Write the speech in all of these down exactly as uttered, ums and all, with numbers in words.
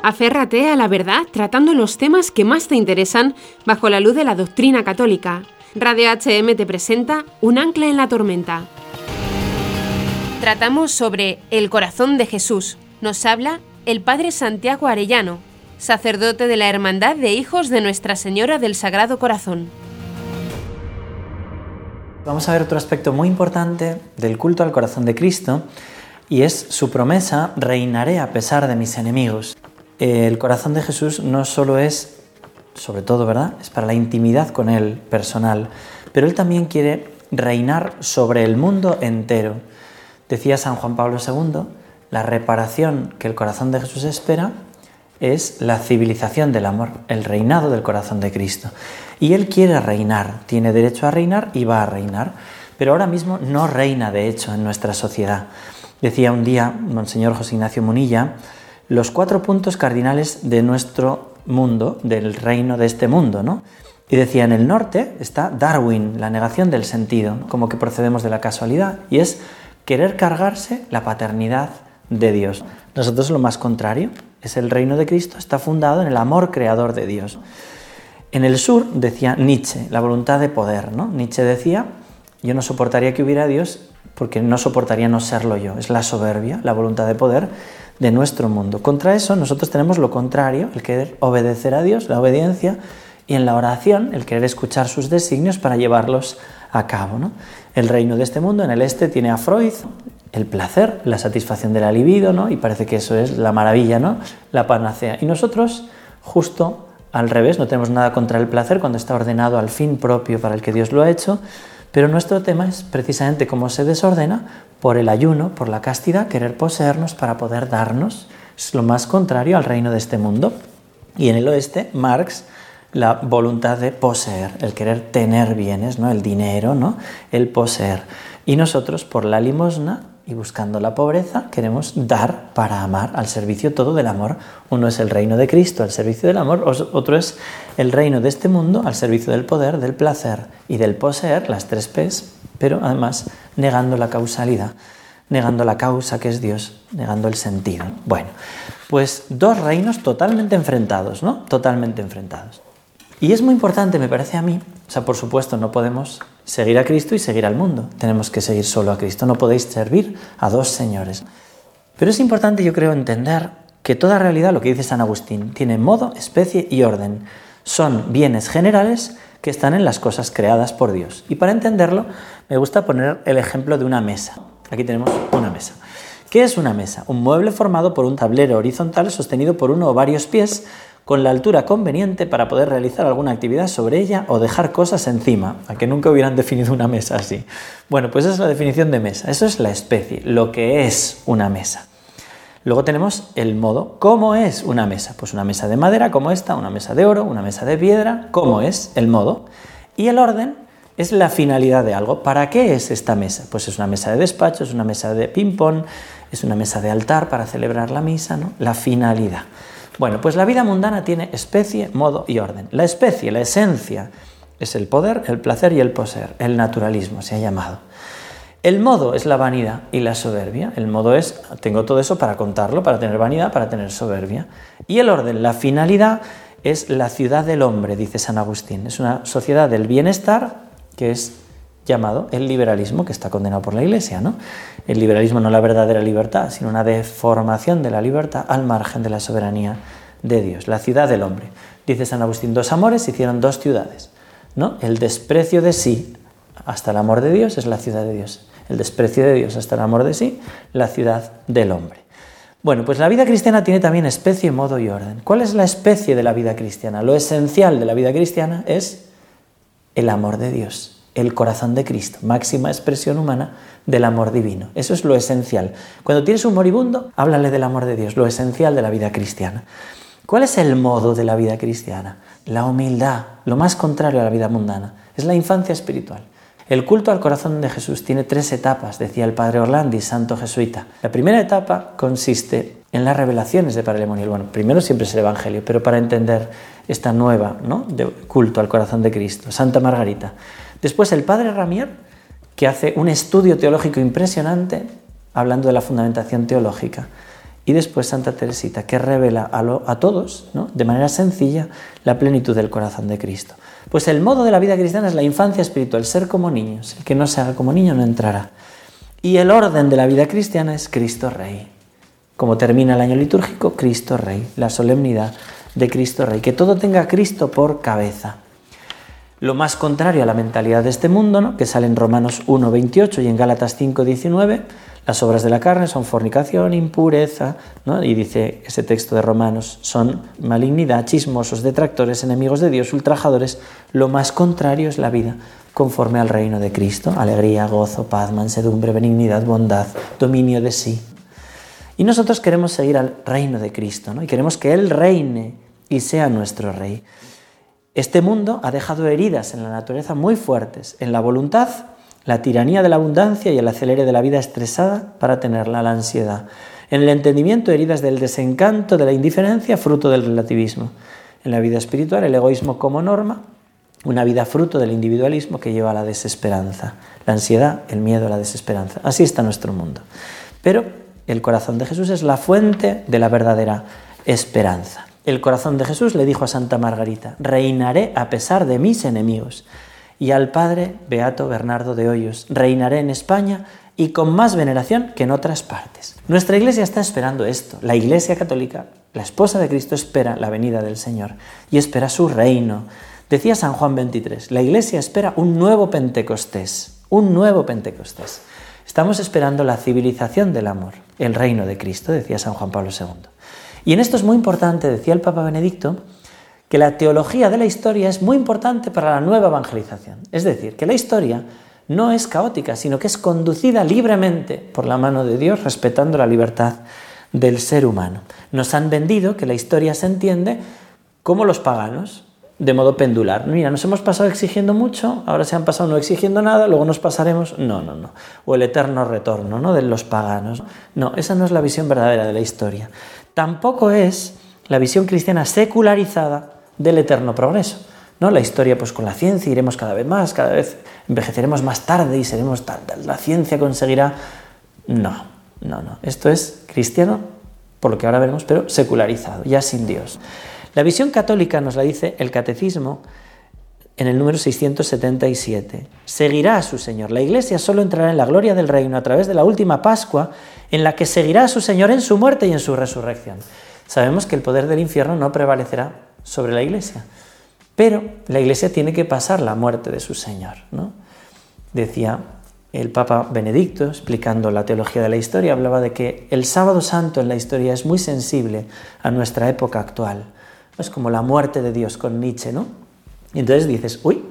Aférrate a la verdad tratando los temas que más te interesan bajo la luz de la doctrina católica. Radio H M te presenta Un ancla en la tormenta. Tratamos sobre el corazón de Jesús. Nos habla el Padre Santiago Arellano, sacerdote de la Hermandad de Hijos de Nuestra Señora del Sagrado Corazón. Vamos a ver otro aspecto muy importante del culto al corazón de Cristo, y es su promesa: reinaré a pesar de mis enemigos. El corazón de Jesús no solo es, sobre todo, ¿verdad?, es para la intimidad con Él, personal, pero Él también quiere reinar sobre el mundo entero. Decía San Juan Pablo segundo, la reparación que el corazón de Jesús espera es la civilización del amor, el reinado del corazón de Cristo. Y Él quiere reinar, tiene derecho a reinar y va a reinar, pero ahora mismo no reina de hecho en nuestra sociedad. Decía un día Monseñor José Ignacio Munilla, los cuatro puntos cardinales de nuestro mundo, del reino de este mundo, ¿no? Y decía, en el norte está Darwin, la negación del sentido, como que procedemos de la casualidad, y es querer cargarse la paternidad de Dios. Nosotros lo más contrario, es el reino de Cristo, está fundado en el amor creador de Dios. En el sur, decía Nietzsche, la voluntad de poder, ¿no? Nietzsche decía, yo no soportaría que hubiera Dios porque no soportaría no serlo yo. Es la soberbia, la voluntad de poder de nuestro mundo. Contra eso nosotros tenemos lo contrario, el querer obedecer a Dios, la obediencia, y en la oración el querer escuchar sus designios para llevarlos a cabo, ¿no? El reino de este mundo, en el este, tiene a Freud, el placer, la satisfacción de la libido, ¿no? Y parece que eso es la maravilla, ¿no? La panacea. Y nosotros, justo al revés, no tenemos nada contra el placer cuando está ordenado al fin propio para el que Dios lo ha hecho, pero nuestro tema es precisamente cómo se desordena por el ayuno, por la castidad, querer poseernos para poder darnos. Es lo más contrario al reino de este mundo. Y en el oeste, Marx, la voluntad de poseer, el querer tener bienes, ¿no? El dinero, ¿no? El poseer. Y nosotros, por la limosna y buscando la pobreza, queremos dar para amar, al servicio todo del amor. Uno es el reino de Cristo, al servicio del amor, otro es el reino de este mundo, al servicio del poder, del placer y del poseer, las tres P's, pero además negando la causalidad, negando la causa que es Dios, negando el sentido. Bueno, pues dos reinos totalmente enfrentados, ¿no? Totalmente enfrentados. Y es muy importante, me parece a mí, o sea, por supuesto, no podemos seguir a Cristo y seguir al mundo. Tenemos que seguir solo a Cristo. No podéis servir a dos señores. Pero es importante, yo creo, entender que toda realidad, lo que dice San Agustín, tiene modo, especie y orden. Son bienes generales que están en las cosas creadas por Dios. Y para entenderlo, me gusta poner el ejemplo de una mesa. Aquí tenemos una mesa. ¿Qué es una mesa? Un mueble formado por un tablero horizontal sostenido por uno o varios pies, con la altura conveniente para poder realizar alguna actividad sobre ella o dejar cosas encima, a que nunca hubieran definido una mesa así. Bueno, pues esa es la definición de mesa, eso es la especie, lo que es una mesa. Luego tenemos el modo, ¿cómo es una mesa? Pues una mesa de madera como esta, una mesa de oro, una mesa de piedra, ¿cómo es el modo? Y el orden es la finalidad de algo. ¿Para qué es esta mesa? Pues es una mesa de despacho, es una mesa de ping-pong, es una mesa de altar para celebrar la misa, ¿no? La finalidad. Bueno, pues la vida mundana tiene especie, modo y orden. La especie, la esencia, es el poder, el placer y el poseer. El naturalismo se ha llamado. El modo es la vanidad y la soberbia. El modo es, tengo todo eso para contarlo, para tener vanidad, para tener soberbia. Y el orden, la finalidad, es la ciudad del hombre, dice San Agustín. Es una sociedad del bienestar que es llamado el liberalismo, que está condenado por la Iglesia, ¿no? El liberalismo no la verdadera libertad, sino una deformación de la libertad al margen de la soberanía de Dios. La ciudad del hombre. Dice San Agustín, dos amores hicieron dos ciudades, ¿no? El desprecio de sí hasta el amor de Dios es la ciudad de Dios. El desprecio de Dios hasta el amor de sí, la ciudad del hombre. Bueno, pues la vida cristiana tiene también especie, modo y orden. ¿Cuál es la especie de la vida cristiana? Lo esencial de la vida cristiana es el amor de Dios. El corazón de Cristo, máxima expresión humana del amor divino. Eso es lo esencial. Cuando tienes un moribundo, háblale del amor de Dios, lo esencial de la vida cristiana. ¿Cuál es el modo de la vida cristiana? La humildad, lo más contrario a la vida mundana. Es la infancia espiritual. El culto al corazón de Jesús tiene tres etapas, decía el padre Orlandi, santo jesuita. La primera etapa consiste en las revelaciones de Padre Lemoniel. Bueno, primero siempre es el Evangelio, pero para entender esta nueva, ¿no?, de culto al corazón de Cristo, Santa Margarita. Después el padre Ramier, que hace un estudio teológico impresionante, hablando de la fundamentación teológica. Y después Santa Teresita, que revela a, lo, a todos, ¿no?, de manera sencilla, la plenitud del corazón de Cristo. Pues el modo de la vida cristiana es la infancia espiritual, ser como niños. El que no se haga como niño no entrará. Y el orden de la vida cristiana es Cristo Rey. Como termina el año litúrgico, Cristo Rey, la solemnidad de Cristo Rey. Que todo tenga a Cristo por cabeza. Lo más contrario a la mentalidad de este mundo, ¿no?, que sale en Romanos uno veintiocho y en Gálatas cinco diecinueve, las obras de la carne son fornicación, impureza, ¿no?, y dice ese texto de Romanos, son malignidad, chismosos, detractores, enemigos de Dios, ultrajadores. Lo más contrario es la vida conforme al reino de Cristo: alegría, gozo, paz, mansedumbre, benignidad, bondad, dominio de sí. Y nosotros queremos seguir al reino de Cristo, ¿no?, y queremos que Él reine y sea nuestro Rey. Este mundo ha dejado heridas en la naturaleza muy fuertes, en la voluntad, la tiranía de la abundancia y el acelere de la vida estresada para tenerla, la ansiedad. En el entendimiento, heridas del desencanto, de la indiferencia, fruto del relativismo. En la vida espiritual, el egoísmo como norma, una vida fruto del individualismo que lleva a la desesperanza. La ansiedad, el miedo, la desesperanza. Así está nuestro mundo. Pero el corazón de Jesús es la fuente de la verdadera esperanza. El corazón de Jesús le dijo a Santa Margarita: reinaré a pesar de mis enemigos. Y al padre Beato Bernardo de Hoyos: reinaré en España y con más veneración que en otras partes. Nuestra Iglesia está esperando esto. La Iglesia católica, la esposa de Cristo, espera la venida del Señor y espera su reino. Decía San Juan veintitrés, la Iglesia espera un nuevo Pentecostés, un nuevo Pentecostés. Estamos esperando la civilización del amor, el reino de Cristo, decía San Juan Pablo segundo. Y en esto es muy importante, decía el Papa Benedicto, que la teología de la historia es muy importante para la nueva evangelización. Es decir, que la historia no es caótica, sino que es conducida libremente por la mano de Dios, respetando la libertad del ser humano. Nos han vendido que la historia se entiende como los paganos, de modo pendular. Mira, nos hemos pasado exigiendo mucho, ahora se han pasado no exigiendo nada, luego nos pasaremos... No, no, no. O el eterno retorno, ¿no?, de los paganos. No, esa no es la visión verdadera de la historia. Tampoco es la visión cristiana secularizada del eterno progreso, ¿no? La historia, pues con la ciencia iremos cada vez más, cada vez envejeceremos más tarde y seremos tal, tal, la ciencia conseguirá... No, no, no. Esto es cristiano, por lo que ahora veremos, pero secularizado, ya sin Dios. La visión católica nos la dice el Catecismo en el número seiscientos setenta y siete. Seguirá a su Señor. La Iglesia solo entrará en la gloria del reino a través de la última Pascua, en la que seguirá a su Señor en su muerte y en su resurrección. Sabemos que el poder del infierno no prevalecerá sobre la Iglesia, pero la Iglesia tiene que pasar la muerte de su Señor, ¿no? Decía el Papa Benedicto, explicando la teología de la historia, hablaba de que el sábado santo en la historia es muy sensible a nuestra época actual. Es como la muerte de Dios con Nietzsche, ¿no? Y entonces dices, uy,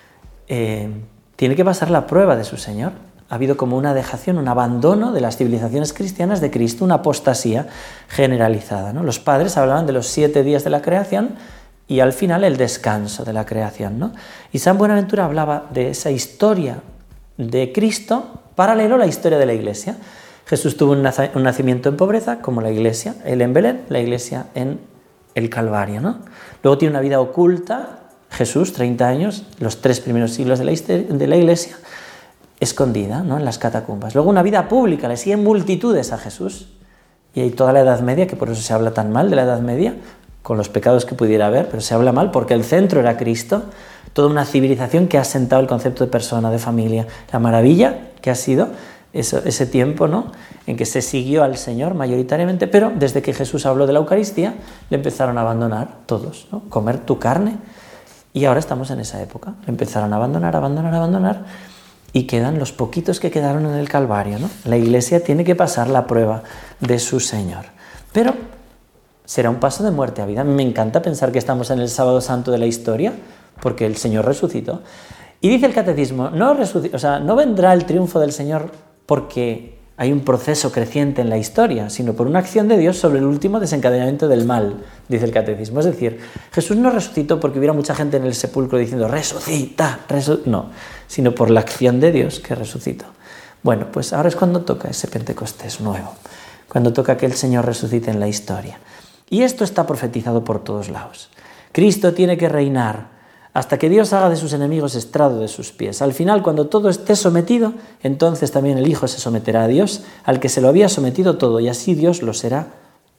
eh, tiene que pasar la prueba de su Señor. Ha habido como una dejación, un abandono de las civilizaciones cristianas de Cristo, una apostasía generalizada, ¿no? Los padres hablaban de los siete días de la creación y al final el descanso de la creación, ¿no? Y San Buenaventura hablaba de esa historia de Cristo paralelo a la historia de la Iglesia. Jesús tuvo un, nac- un nacimiento en pobreza, como la Iglesia, él en Belén, la Iglesia en el Calvario, ¿no? Luego tiene una vida oculta, Jesús, treinta años, los tres primeros siglos de la, de la Iglesia, escondida, ¿no?, en las catacumbas. Luego una vida pública, le siguen multitudes a Jesús. Y hay toda la Edad Media, que por eso se habla tan mal de la Edad Media, con los pecados que pudiera haber, pero se habla mal porque el centro era Cristo, toda una civilización que ha asentado el concepto de persona, de familia, la maravilla que ha sido eso, ese tiempo, ¿no?, en que se siguió al Señor mayoritariamente, pero desde que Jesús habló de la Eucaristía, le empezaron a abandonar todos, ¿no? Comer tu carne. Y ahora estamos en esa época. Le empezaron a abandonar, abandonar, abandonar, y quedan los poquitos que quedaron en el Calvario, ¿no? La Iglesia tiene que pasar la prueba de su Señor. Pero será un paso de muerte a vida. Me encanta pensar que estamos en el sábado santo de la historia, porque el Señor resucitó. Y dice el Catecismo, no, resuc- o sea, no vendrá el triunfo del Señor porque hay un proceso creciente en la historia, sino por una acción de Dios sobre el último desencadenamiento del mal, dice el Catecismo. Es decir, Jesús no resucitó porque hubiera mucha gente en el sepulcro diciendo resucita, resucita, no, sino por la acción de Dios que resucitó. Bueno, pues ahora es cuando toca ese Pentecostés nuevo, cuando toca que el Señor resucite en la historia. Y esto está profetizado por todos lados. Cristo tiene que reinar hasta que Dios haga de sus enemigos estrado de sus pies. Al final, cuando todo esté sometido, entonces también el Hijo se someterá a Dios, al que se lo había sometido todo, y así Dios lo será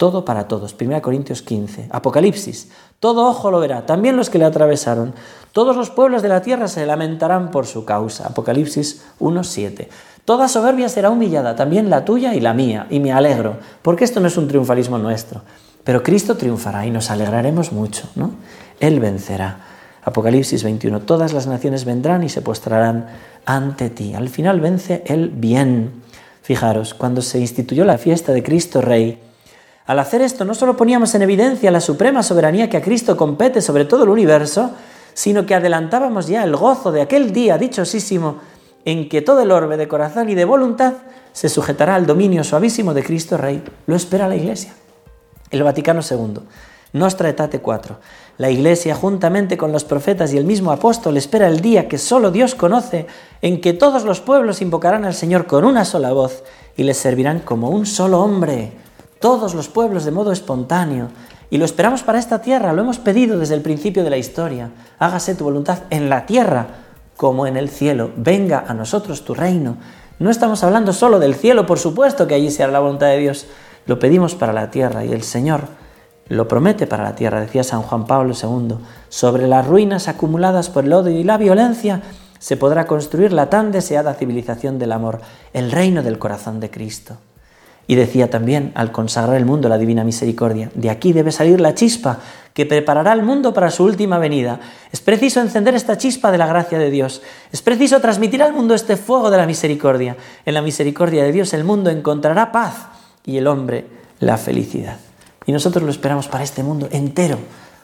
todo para todos. primera Corintios quince. Apocalipsis. Todo ojo lo verá, también los que le atravesaron. Todos los pueblos de la tierra se lamentarán por su causa. Apocalipsis uno siete. Toda soberbia será humillada, también la tuya y la mía, y me alegro, porque esto no es un triunfalismo nuestro. Pero Cristo triunfará y nos alegraremos mucho, ¿no? Él vencerá. Apocalipsis veintiuno. Todas las naciones vendrán y se postrarán ante ti. Al final vence el bien. Fijaros, cuando se instituyó la fiesta de Cristo Rey, al hacer esto no solo poníamos en evidencia la suprema soberanía que a Cristo compete sobre todo el universo, sino que adelantábamos ya el gozo de aquel día dichosísimo en que todo el orbe de corazón y de voluntad se sujetará al dominio suavísimo de Cristo Rey. Lo espera la Iglesia. El Vaticano segundo. Nostra Aetate cuatro. La Iglesia, juntamente con los profetas y el mismo apóstol, espera el día que solo Dios conoce, en que todos los pueblos invocarán al Señor con una sola voz y les servirán como un solo hombre. Todos los pueblos de modo espontáneo. Y lo esperamos para esta tierra, lo hemos pedido desde el principio de la historia. Hágase tu voluntad en la tierra como en el cielo. Venga a nosotros tu reino. No estamos hablando solo del cielo, por supuesto que allí sea la voluntad de Dios. Lo pedimos para la tierra y el Señor lo promete para la tierra, decía San Juan Pablo segundo. Sobre las ruinas acumuladas por el odio y la violencia se podrá construir la tan deseada civilización del amor, el reino del corazón de Cristo. Y decía también, al consagrar el mundo a la divina misericordia, de aquí debe salir la chispa que preparará el mundo para su última venida. Es preciso encender esta chispa de la gracia de Dios. Es preciso transmitir al mundo este fuego de la misericordia. En la misericordia de Dios el mundo encontrará paz y el hombre la felicidad. Y nosotros lo esperamos para este mundo entero.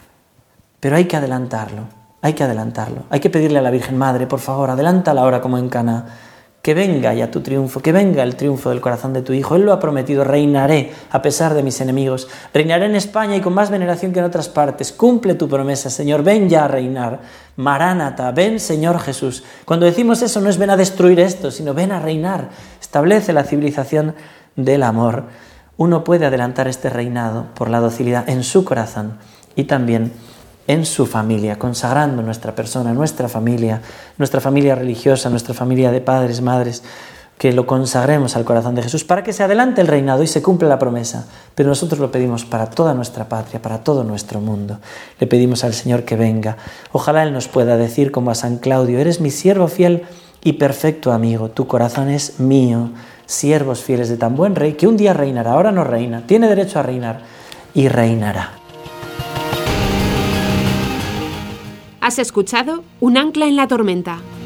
Pero hay que adelantarlo, hay que adelantarlo. Hay que pedirle a la Virgen Madre, por favor, adelántala ahora como en Caná. Que venga ya tu triunfo, que venga el triunfo del corazón de tu Hijo. Él lo ha prometido, reinaré a pesar de mis enemigos. Reinaré en España y con más veneración que en otras partes. Cumple tu promesa, Señor, ven ya a reinar. Maránata, ven Señor Jesús. Cuando decimos eso no es ven a destruir esto, sino ven a reinar. Establece la civilización del amor. Uno puede adelantar este reinado por la docilidad en su corazón y también en su familia, consagrando nuestra persona, nuestra familia, nuestra familia religiosa, nuestra familia de padres, madres, que lo consagremos al corazón de Jesús para que se adelante el reinado y se cumpla la promesa. Pero nosotros lo pedimos para toda nuestra patria, para todo nuestro mundo. Le pedimos al Señor que venga. Ojalá Él nos pueda decir como a San Claudio, eres mi siervo fiel y perfecto amigo, tu corazón es mío. Siervos fieles de tan buen rey que un día reinará, ahora no reina, tiene derecho a reinar y reinará. Has escuchado Un ancla en la tormenta.